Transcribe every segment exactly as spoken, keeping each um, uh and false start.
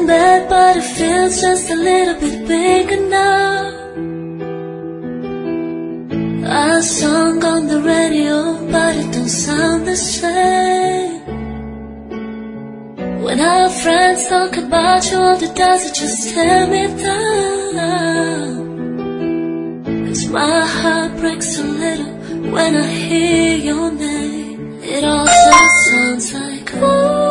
feeling bad, but it feels just a little bit bigger now. I sung on the radio, but it don't sound the same. When our friends talk about you, all it does is just tear me down. Cause my heart breaks a little when I hear your name. It all just sounds like ooh.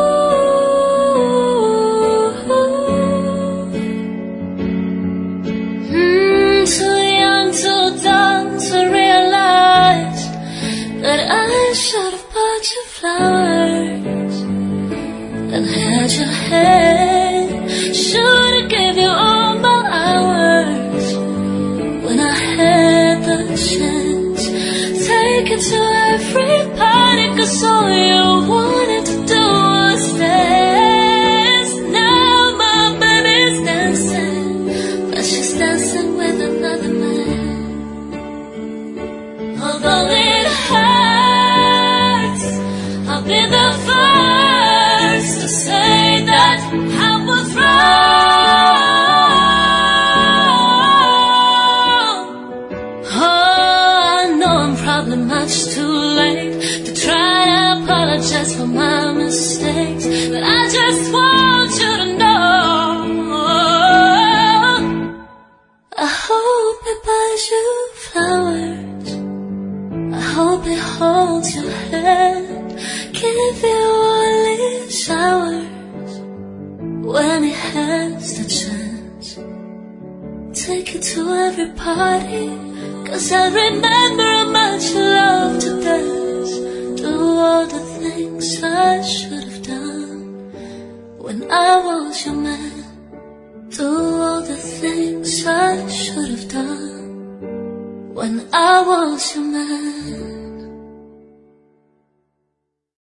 Too young, too dumb to realize that I should have bought you flowers and had your hand. Should have gave you all my hours when I had the chance. Take it to every party, cause all you wanted to do was dance. Now my baby's dancing, but she's dancing with another man. Although it hurts, I'll be the first to say that I was wrong. Oh, I know I'm probably much too late to try to apologize for my mistakes, but I just want you to know I hope it buys you flowers. I hope it holds your hand, give you only showers when it has the chance. Take it to every party, cause I remember how much you love to dance. Do all the things I should have done when I was your man. Do all the things I should have done when I was your man.